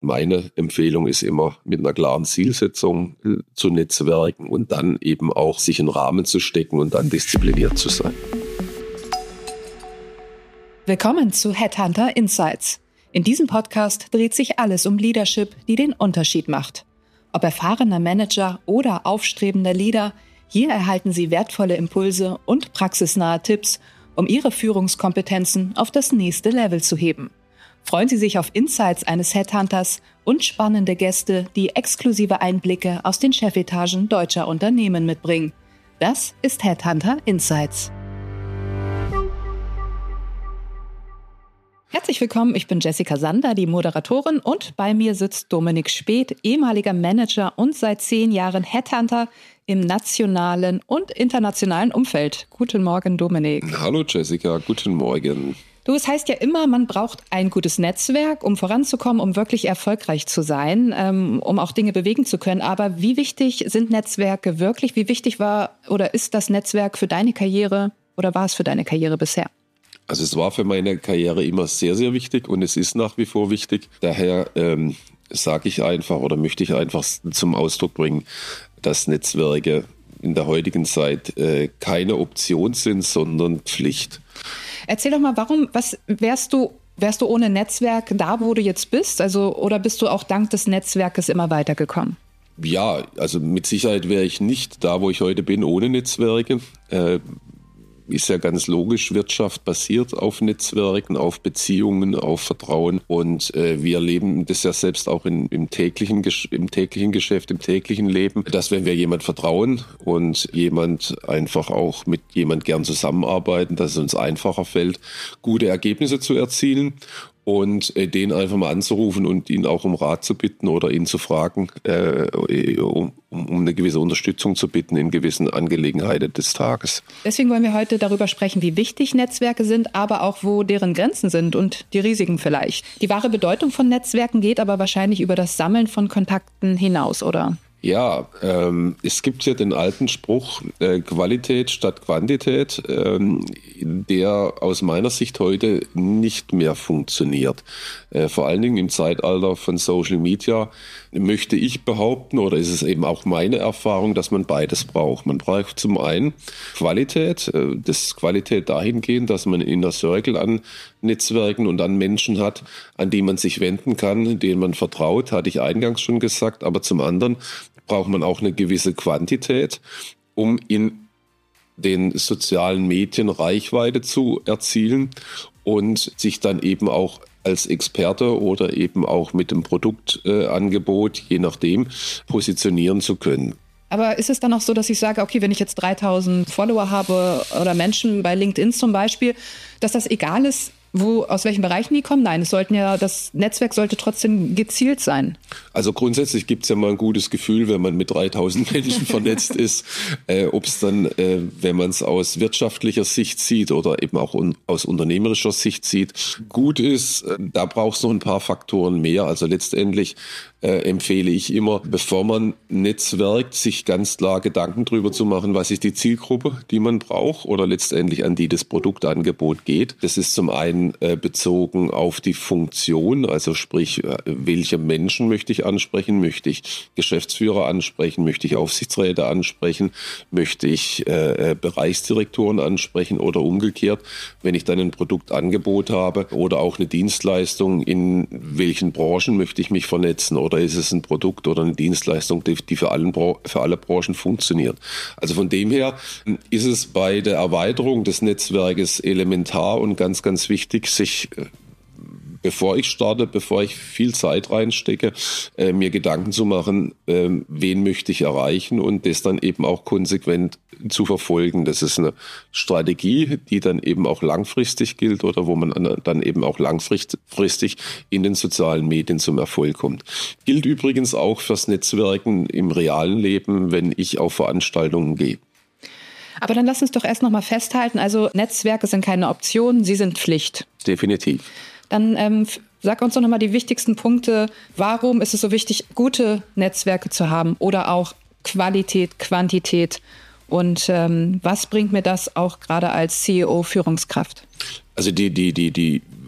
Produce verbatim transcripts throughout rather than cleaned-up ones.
Meine Empfehlung ist immer, mit einer klaren Zielsetzung äh, zu netzwerken und dann eben auch sich einen Rahmen zu stecken und dann diszipliniert zu sein. Willkommen zu Headhunter Insights. In diesem Podcast dreht sich alles um Leadership, die den Unterschied macht. Ob erfahrener Manager oder aufstrebender Leader, hier erhalten Sie wertvolle Impulse und praxisnahe Tipps, um Ihre Führungskompetenzen auf das nächste Level zu heben. Freuen Sie sich auf Insights eines Headhunters und spannende Gäste, die exklusive Einblicke aus den Chefetagen deutscher Unternehmen mitbringen. Das ist Headhunter Insights. Herzlich willkommen, ich bin Jessica Sander, die Moderatorin, und bei mir sitzt Dominik Speth, ehemaliger Manager und seit zehn Jahren Headhunter im nationalen und internationalen Umfeld. Guten Morgen, Dominik. Hallo Jessica, guten Morgen. Du, es heißt ja immer, man braucht ein gutes Netzwerk, um voranzukommen, um wirklich erfolgreich zu sein, ähm, um auch Dinge bewegen zu können. Aber wie wichtig sind Netzwerke wirklich? Wie wichtig war oder ist das Netzwerk für deine Karriere oder war es für deine Karriere bisher? Also es war für meine Karriere immer sehr, sehr wichtig und es ist nach wie vor wichtig. Daher ähm, sage ich einfach oder möchte ich einfach zum Ausdruck bringen, dass Netzwerke in der heutigen Zeit äh, keine Option sind, sondern Pflicht. Erzähl doch mal, warum, was wärst du, wärst du ohne Netzwerk da, wo du jetzt bist? Also, oder bist du auch dank des Netzwerkes immer weitergekommen? Ja, also mit Sicherheit wäre ich nicht da, wo ich heute bin, ohne Netzwerke. Äh, Ist ja ganz logisch, Wirtschaft basiert auf Netzwerken, auf Beziehungen, auf Vertrauen und äh, wir erleben das ja selbst auch in, im, täglichen, im täglichen Geschäft, im täglichen Leben, dass wenn wir jemand vertrauen und jemand einfach auch mit jemand gern zusammenarbeiten, dass es uns einfacher fällt, gute Ergebnisse zu erzielen. Und äh, den einfach mal anzurufen und ihn auch um Rat zu bitten oder ihn zu fragen, äh, um, um eine gewisse Unterstützung zu bitten in gewissen Angelegenheiten des Tages. Deswegen wollen wir heute darüber sprechen, wie wichtig Netzwerke sind, aber auch wo deren Grenzen sind und die Risiken vielleicht. Die wahre Bedeutung von Netzwerken geht aber wahrscheinlich über das Sammeln von Kontakten hinaus, oder? Ja, ähm, es gibt ja den alten Spruch, äh, Qualität statt Quantität, ähm, der aus meiner Sicht heute nicht mehr funktioniert. Äh, vor allen Dingen im Zeitalter von Social Media möchte ich behaupten, oder ist es eben auch meine Erfahrung, dass man beides braucht. Man braucht zum einen Qualität, äh, das Qualität dahingehend, dass man einen Inner Circle an Netzwerken und an Menschen hat, an die man sich wenden kann, denen man vertraut, hatte ich eingangs schon gesagt, aber zum anderen braucht man auch eine gewisse Quantität, um in den sozialen Medien Reichweite zu erzielen und sich dann eben auch als Experte oder eben auch mit dem Produktangebot, äh, je nachdem, positionieren zu können. Aber ist es dann auch so, dass ich sage, okay, wenn ich jetzt dreitausend Follower habe oder Menschen bei LinkedIn zum Beispiel, dass das egal ist, wo, aus welchen Bereichen die kommen? Nein, es sollten ja, das Netzwerk sollte trotzdem gezielt sein. Also grundsätzlich gibt es ja mal ein gutes Gefühl, wenn man mit dreitausend Menschen vernetzt ist. Äh, Ob es dann, äh, wenn man es aus wirtschaftlicher Sicht sieht oder eben auch un- aus unternehmerischer Sicht sieht, gut ist, äh, da braucht es noch ein paar Faktoren mehr. Also letztendlich äh, empfehle ich immer, bevor man netzwerkt, sich ganz klar Gedanken drüber zu machen, was ist die Zielgruppe, die man braucht oder letztendlich an die das Produktangebot geht. Das ist zum einen bezogen auf die Funktion, also sprich, welche Menschen möchte ich ansprechen, möchte ich Geschäftsführer ansprechen, möchte ich Aufsichtsräte ansprechen, möchte ich äh, Bereichsdirektoren ansprechen oder umgekehrt, wenn ich dann ein Produktangebot habe oder auch eine Dienstleistung, in welchen Branchen möchte ich mich vernetzen oder ist es ein Produkt oder eine Dienstleistung, die, die für, allen, für alle Branchen funktioniert. Also von dem her ist es bei der Erweiterung des Netzwerkes elementar und ganz, ganz wichtig, sich, bevor ich starte, bevor ich viel Zeit reinstecke, äh, mir Gedanken zu machen, äh, wen möchte ich erreichen und das dann eben auch konsequent zu verfolgen. Das ist eine Strategie, die dann eben auch langfristig gilt oder wo man dann eben auch langfristig in den sozialen Medien zum Erfolg kommt. Gilt übrigens auch fürs Netzwerken im realen Leben, wenn ich auf Veranstaltungen gehe. Aber dann lass uns doch erst noch mal festhalten, also Netzwerke sind keine Option, sie sind Pflicht. Definitiv. Dann ähm, sag uns doch noch mal die wichtigsten Punkte. Warum ist es so wichtig, gute Netzwerke zu haben oder auch Qualität, Quantität? Und ähm, was bringt mir das auch gerade als C E O-Führungskraft? Also die, die, die, die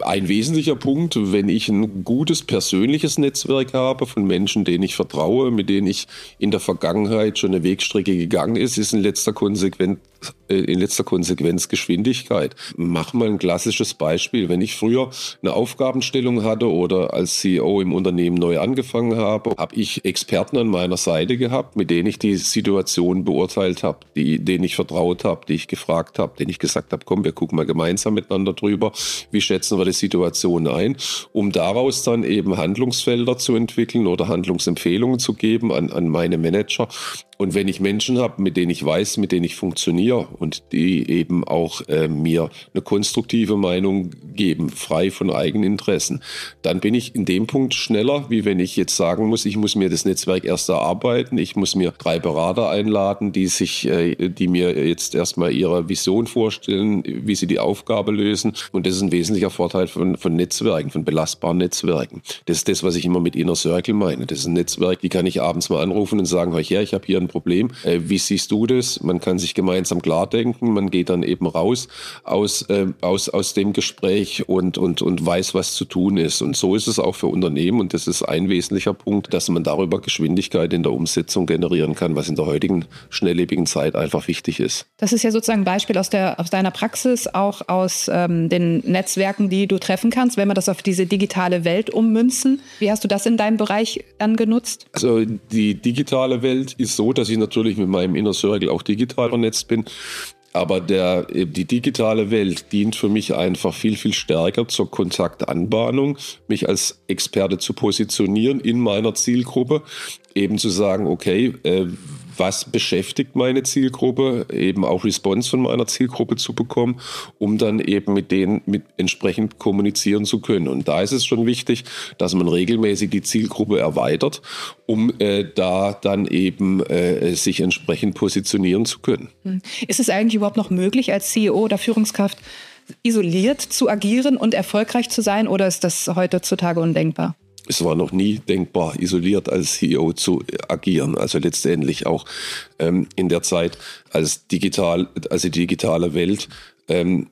ein wesentlicher Punkt, wenn ich ein gutes persönliches Netzwerk habe von Menschen, denen ich vertraue, mit denen ich in der Vergangenheit schon eine Wegstrecke gegangen ist, ist in letzter Konsequenz, in letzter Konsequenz Geschwindigkeit. Mach mal ein klassisches Beispiel. Wenn ich früher eine Aufgabenstellung hatte oder als C E O im Unternehmen neu angefangen habe, habe ich Experten an meiner Seite gehabt, mit denen ich die Situation beurteilt habe, die, denen ich vertraut habe, die ich gefragt habe, denen ich gesagt habe, komm, wir gucken mal gemeinsam miteinander drüber, wie schätzen wir die Situation ein, um daraus dann eben Handlungsfelder zu entwickeln oder Handlungsempfehlungen zu geben an, an meine Manager. Und wenn ich Menschen habe, mit denen ich weiß, mit denen ich funktioniere und die eben auch äh, mir eine konstruktive Meinung geben, frei von eigenen Interessen, dann bin ich in dem Punkt schneller, wie wenn ich jetzt sagen muss, ich muss mir das Netzwerk erst erarbeiten, ich muss mir drei Berater einladen, die sich, äh, die mir jetzt erstmal ihre Vision vorstellen, wie sie die Aufgabe lösen. Und das ist ein wesentlicher Vorteil von, von Netzwerken, von belastbaren Netzwerken. Das ist das, was ich immer mit Inner Circle meine. Das ist ein Netzwerk, die kann ich abends mal anrufen und sagen, hör her, ich habe hier ein Problem. Äh, wie siehst du das? Man kann sich gemeinsam klar denken. Man geht dann eben raus aus, äh, aus, aus dem Gespräch und, und, und weiß, was zu tun ist. Und so ist es auch für Unternehmen. Und das ist ein wesentlicher Punkt, dass man darüber Geschwindigkeit in der Umsetzung generieren kann, was in der heutigen schnelllebigen Zeit einfach wichtig ist. Das ist ja sozusagen ein Beispiel aus, der, aus deiner Praxis, auch aus ähm, den Netzwerken, die du treffen kannst, wenn wir das auf diese digitale Welt ummünzen. Wie hast du das in deinem Bereich dann genutzt? Also die digitale Welt ist so, dass ich natürlich mit meinem Inner Circle auch digital vernetzt bin. Aber der, die digitale Welt dient für mich einfach viel, viel stärker zur Kontaktanbahnung, mich als Experte zu positionieren in meiner Zielgruppe, eben zu sagen, okay, äh, was beschäftigt meine Zielgruppe, eben auch Response von meiner Zielgruppe zu bekommen, um dann eben mit denen mit entsprechend kommunizieren zu können. Und da ist es schon wichtig, dass man regelmäßig die Zielgruppe erweitert, um äh, da dann eben äh, sich entsprechend positionieren zu können. Ist es eigentlich überhaupt noch möglich, als C E O oder Führungskraft isoliert zu agieren und erfolgreich zu sein, oder ist das heutzutage undenkbar? Es war noch nie denkbar, isoliert als C E O zu agieren. Also letztendlich auch ähm, in der Zeit, als digital, also die digitale Welt, ähm,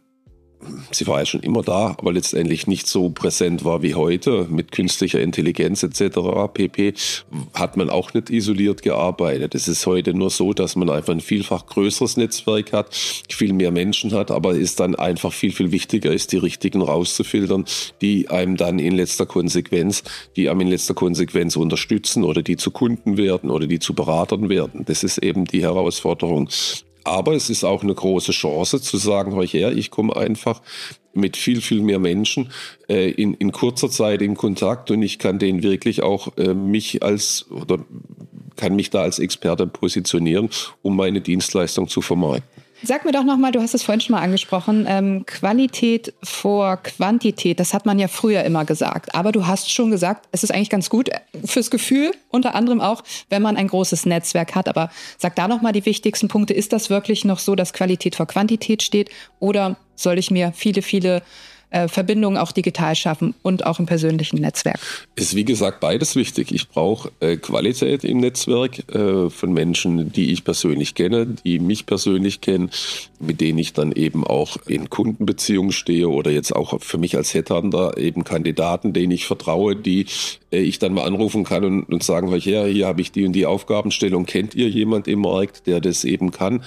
sie war ja schon immer da, aber letztendlich nicht so präsent war wie heute mit künstlicher Intelligenz et cetera pp. Hat man auch nicht isoliert gearbeitet. Es ist heute nur so, dass man einfach ein vielfach größeres Netzwerk hat, viel mehr Menschen hat, aber es dann einfach viel, viel wichtiger ist, die richtigen rauszufiltern, die einem dann in letzter Konsequenz, die einem in letzter Konsequenz unterstützen oder die zu Kunden werden oder die zu Beratern werden. Das ist eben die Herausforderung. Aber es ist auch eine große Chance zu sagen, hör her, ich komme einfach mit viel, viel mehr Menschen äh, in, in kurzer Zeit in Kontakt und ich kann denen wirklich auch äh, mich als oder kann mich da als Experte positionieren, um meine Dienstleistung zu vermarkten. Sag mir doch nochmal, du hast es vorhin schon mal angesprochen, ähm, Qualität vor Quantität, das hat man ja früher immer gesagt. Aber du hast schon gesagt, es ist eigentlich ganz gut fürs Gefühl, unter anderem auch, wenn man ein großes Netzwerk hat. Aber sag da nochmal die wichtigsten Punkte. Ist das wirklich noch so, dass Qualität vor Quantität steht? Oder soll ich mir viele, viele äh, Verbindungen auch digital schaffen und auch im persönlichen Netzwerk? Ist wie gesagt beides wichtig. Ich brauche äh, Qualität im Netzwerk äh, von Menschen, die ich persönlich kenne, die mich persönlich kennen, mit denen ich dann eben auch in Kundenbeziehungen stehe oder jetzt auch für mich als Headhunter eben Kandidaten, denen ich vertraue, die äh, ich dann mal anrufen kann und, und sagen, hier, hier habe ich die und die Aufgabenstellung. Kennt ihr jemand im Markt, der das eben kann?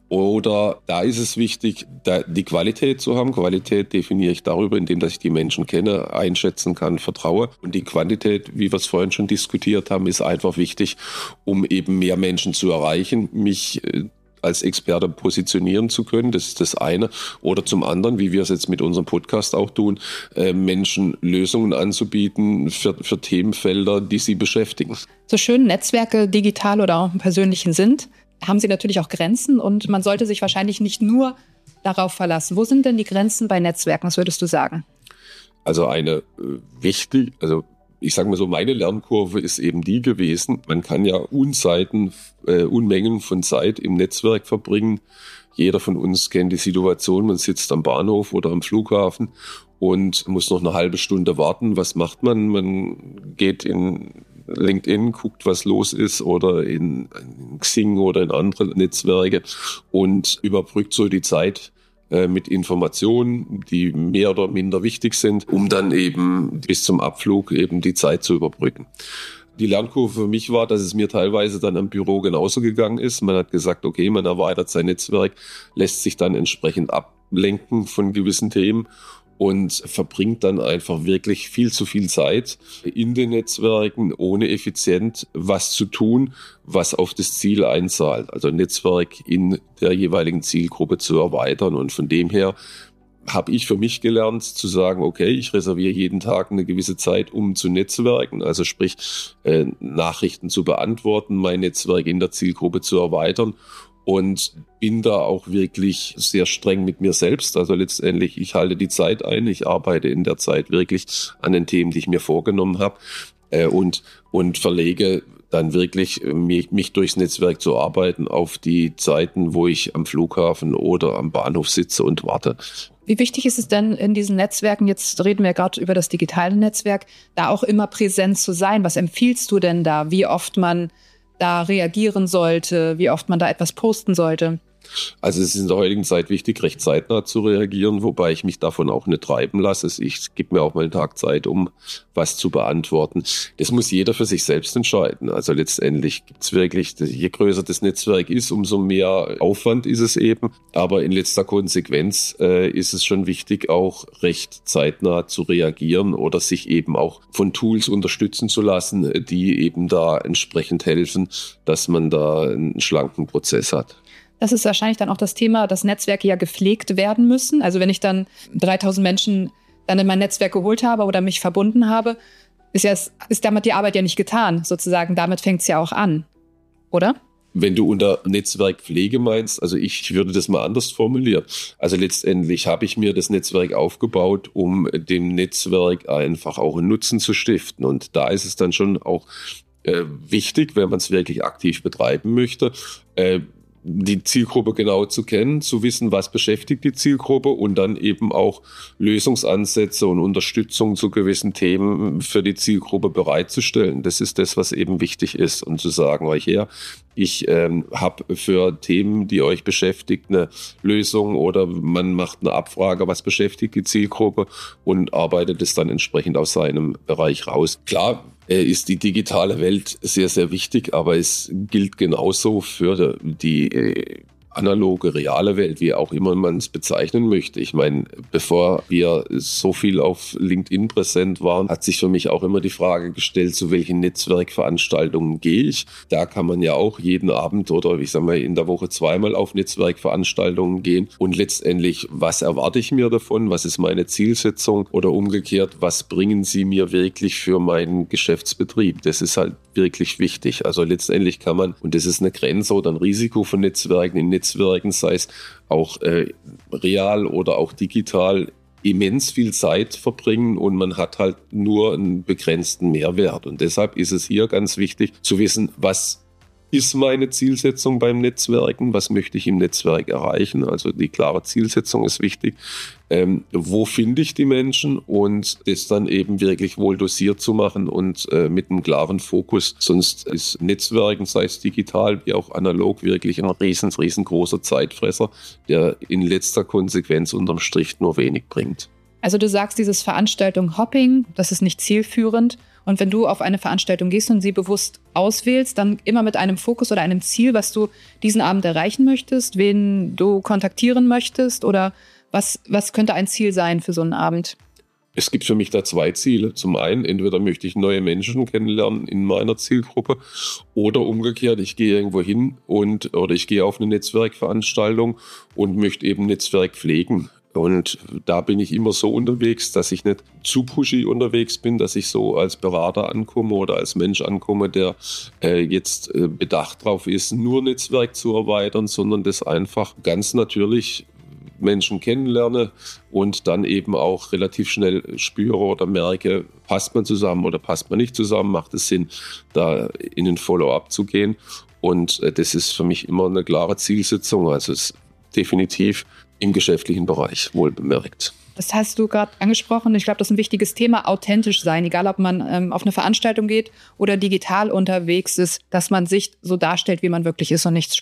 Oder da ist es wichtig, da die Qualität zu haben. Qualität definiere ich darüber, indem dass ich die Menschen kenne, einschätzen kann, vertraue. Und die Quantität, wie wir es vorhin schon diskutiert haben, ist einfach wichtig, um eben mehr Menschen zu erreichen, mich äh, als Experte positionieren zu können. Das ist das eine. Oder zum anderen, wie wir es jetzt mit unserem Podcast auch tun, äh, Menschen Lösungen anzubieten für, für Themenfelder, die sie beschäftigen. So schön Netzwerke digital oder auch im Persönlichen sind, haben sie natürlich auch Grenzen und man sollte sich wahrscheinlich nicht nur darauf verlassen. Wo sind denn die Grenzen bei Netzwerken? Was würdest du sagen? Also eine äh, wichtig, also ich sage mal so, meine Lernkurve ist eben die gewesen, man kann ja Unzeiten, äh, Unmengen von Zeit im Netzwerk verbringen. Jeder von uns kennt die Situation, man sitzt am Bahnhof oder am Flughafen und muss noch eine halbe Stunde warten. Was macht man? Man geht in LinkedIn, guckt, was los ist oder in, in Xing oder in andere Netzwerke und überbrückt so die Zeit äh, mit Informationen, die mehr oder minder wichtig sind, um dann eben bis zum Abflug eben die Zeit zu überbrücken. Die Lernkurve für mich war, dass es mir teilweise dann am Büro genauso gegangen ist. Man hat gesagt, okay, man erweitert sein Netzwerk, lässt sich dann entsprechend ablenken von gewissen Themen und verbringt dann einfach wirklich viel zu viel Zeit in den Netzwerken, ohne effizient was zu tun, was auf das Ziel einzahlt. Also ein Netzwerk in der jeweiligen Zielgruppe zu erweitern. Und von dem her habe ich für mich gelernt zu sagen, okay, ich reserviere jeden Tag eine gewisse Zeit, um zu netzwerken, also sprich äh, Nachrichten zu beantworten, mein Netzwerk in der Zielgruppe zu erweitern und bin da auch wirklich sehr streng mit mir selbst. Also letztendlich, ich halte die Zeit ein, ich arbeite in der Zeit wirklich an den Themen, die ich mir vorgenommen habe äh, und, und verlege dann wirklich mich, mich durchs Netzwerk zu arbeiten auf die Zeiten, wo ich am Flughafen oder am Bahnhof sitze und warte. Wie wichtig ist es denn in diesen Netzwerken, jetzt reden wir ja gerade über das digitale Netzwerk, da auch immer präsent zu sein? Was empfiehlst du denn da, wie oft man da reagieren sollte, wie oft man da etwas posten sollte? Also es ist in der heutigen Zeit wichtig, recht zeitnah zu reagieren, wobei ich mich davon auch nicht treiben lasse. Ich gebe mir auch mal einen Tag Zeit, um was zu beantworten. Das muss jeder für sich selbst entscheiden. Also letztendlich gibt es wirklich, je größer das Netzwerk ist, umso mehr Aufwand ist es eben. Aber in letzter Konsequenz äh, ist es schon wichtig, auch recht zeitnah zu reagieren oder sich eben auch von Tools unterstützen zu lassen, die eben da entsprechend helfen, dass man da einen schlanken Prozess hat. Das ist wahrscheinlich dann auch das Thema, dass Netzwerke ja gepflegt werden müssen. Also wenn ich dann dreitausend Menschen dann in mein Netzwerk geholt habe oder mich verbunden habe, ist, ja, ist damit die Arbeit ja nicht getan, sozusagen. Damit fängt es ja auch an, oder? Wenn du unter Netzwerkpflege meinst, also ich würde das mal anders formulieren. Also letztendlich habe ich mir das Netzwerk aufgebaut, um dem Netzwerk einfach auch einen Nutzen zu stiften. Und da ist es dann schon auch äh, wichtig, wenn man es wirklich aktiv betreiben möchte, äh, die Zielgruppe genau zu kennen, zu wissen, was beschäftigt die Zielgruppe und dann eben auch Lösungsansätze und Unterstützung zu gewissen Themen für die Zielgruppe bereitzustellen. Das ist das, was eben wichtig ist. Und zu sagen, euch her, ich ähm, habe für Themen, die euch beschäftigt, eine Lösung oder man macht eine Abfrage, was beschäftigt die Zielgruppe und arbeitet es dann entsprechend aus seinem Bereich raus. Klar, ist die digitale Welt sehr, sehr wichtig, aber es gilt genauso für die analoge, reale Welt, wie auch immer man es bezeichnen möchte. Ich meine, bevor wir so viel auf LinkedIn präsent waren, hat sich für mich auch immer die Frage gestellt, zu welchen Netzwerkveranstaltungen gehe ich. Da kann man ja auch jeden Abend oder ich sag mal in der Woche zweimal auf Netzwerkveranstaltungen gehen. Und letztendlich, was erwarte ich mir davon? Was ist meine Zielsetzung? Oder umgekehrt, was bringen sie mir wirklich für meinen Geschäftsbetrieb? Das ist halt wirklich wichtig. Also letztendlich kann man, und das ist eine Grenze oder ein Risiko von Netzwerken in Netzwerken, sei es auch äh, real oder auch digital, immens viel Zeit verbringen und man hat halt nur einen begrenzten Mehrwert. Und deshalb ist es hier ganz wichtig zu wissen, was ist meine Zielsetzung beim Netzwerken, was möchte ich im Netzwerk erreichen, also die klare Zielsetzung ist wichtig. Ähm, wo finde ich die Menschen und das dann eben wirklich wohl dosiert zu machen und äh, mit einem klaren Fokus. Sonst ist Netzwerken, sei es digital wie auch analog, wirklich ein riesen, riesengroßer Zeitfresser, der in letzter Konsequenz unterm Strich nur wenig bringt. Also du sagst, dieses Veranstaltung Hopping, das ist nicht zielführend. Und wenn du auf eine Veranstaltung gehst und sie bewusst auswählst, dann immer mit einem Fokus oder einem Ziel, was du diesen Abend erreichen möchtest, wen du kontaktieren möchtest oder was, was könnte ein Ziel sein für so einen Abend? Es gibt für mich da zwei Ziele. Zum einen, entweder möchte ich neue Menschen kennenlernen in meiner Zielgruppe oder umgekehrt, ich gehe irgendwo hin und oder ich gehe auf eine Netzwerkveranstaltung und möchte eben Netzwerk pflegen. Und da bin ich immer so unterwegs, dass ich nicht zu pushy unterwegs bin, dass ich so als Berater ankomme oder als Mensch ankomme, der äh, jetzt äh, bedacht drauf ist, nur Netzwerk zu erweitern, sondern das einfach ganz natürlich Menschen kennenlerne und dann eben auch relativ schnell spüre oder merke, passt man zusammen oder passt man nicht zusammen, macht es Sinn, da in den Follow-up zu gehen. Und äh, das ist für mich immer eine klare Zielsetzung, also es ist definitiv im geschäftlichen Bereich, wohl bemerkt. Das hast du gerade angesprochen. Ich glaube, das ist ein wichtiges Thema, authentisch sein. Egal, ob man ähm, auf eine Veranstaltung geht oder digital unterwegs ist, dass man sich so darstellt, wie man wirklich ist und nichts spielt.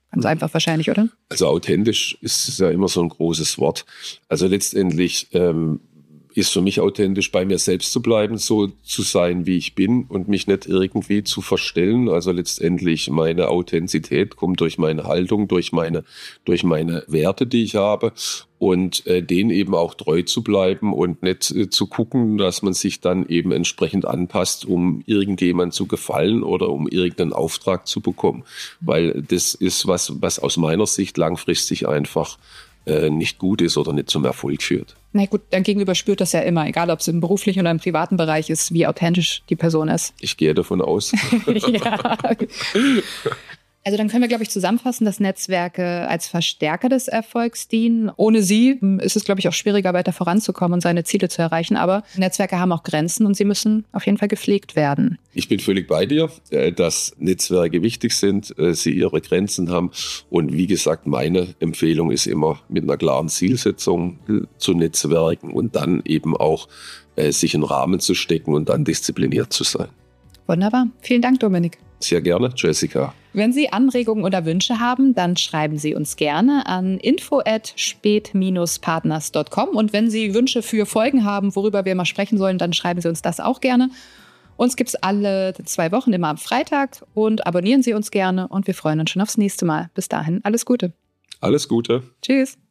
Ganz einfach wahrscheinlich, oder? Also authentisch ist ja immer so ein großes Wort. Also letztendlich ähm, ist für mich authentisch, bei mir selbst zu bleiben, so zu sein, wie ich bin und mich nicht irgendwie zu verstellen. Also letztendlich meine Authentizität kommt durch meine Haltung, durch meine, durch meine Werte, die ich habe und äh, denen eben auch treu zu bleiben und nicht äh, zu gucken, dass man sich dann eben entsprechend anpasst, um irgendjemand zu gefallen oder um irgendeinen Auftrag zu bekommen. Weil das ist was, was aus meiner Sicht langfristig einfach äh, nicht gut ist oder nicht zum Erfolg führt. Na gut, dein Gegenüber spürt das ja immer, egal ob es im beruflichen oder im privaten Bereich ist, wie authentisch die Person ist. Ich gehe davon aus. Ja. Also dann können wir, glaube ich, zusammenfassen, dass Netzwerke als Verstärker des Erfolgs dienen. Ohne sie ist es, glaube ich, auch schwieriger, weiter voranzukommen und seine Ziele zu erreichen. Aber Netzwerke haben auch Grenzen und sie müssen auf jeden Fall gepflegt werden. Ich bin völlig bei dir, dass Netzwerke wichtig sind, sie ihre Grenzen haben. Und wie gesagt, meine Empfehlung ist immer, mit einer klaren Zielsetzung zu netzwerken und dann eben auch sich einen Rahmen zu stecken und dann diszipliniert zu sein. Wunderbar. Vielen Dank, Dominik. Sehr gerne, Jessica. Wenn Sie Anregungen oder Wünsche haben, dann schreiben Sie uns gerne an info at spät partners dot com. Und wenn Sie Wünsche für Folgen haben, worüber wir mal sprechen sollen, dann schreiben Sie uns das auch gerne. Uns gibt es alle zwei Wochen immer am Freitag und abonnieren Sie uns gerne und wir freuen uns schon aufs nächste Mal. Bis dahin, alles Gute. Alles Gute. Tschüss.